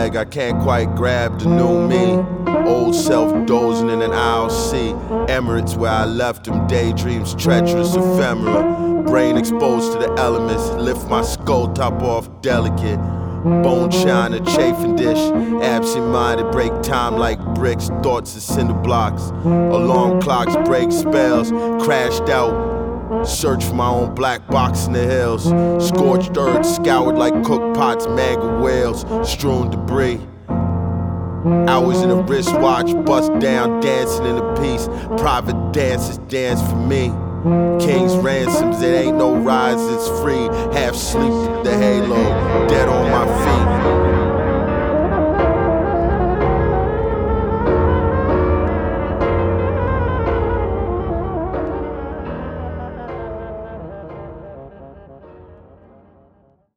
leg, I can't quite grab the new me. Old self dozing in an aisle seat. Emirates where I left him, daydreams treacherous, ephemera. Brain exposed to the elements, lift my skull top off delicate. Bone china, chafing dish, absent-minded, break time like bricks, thoughts are cinder blocks. Alarm clocks break spells, crashed out. Search for my own black box in the hills. Scorched earth, scoured like cooked pots, mangled whales, strewn debris. Hours in a wristwatch, bust down, dancing in a piece. Private dancers dance for me. King's ransoms, it ain't no rise, it's free. Half sleep, the halo, dead on my feet.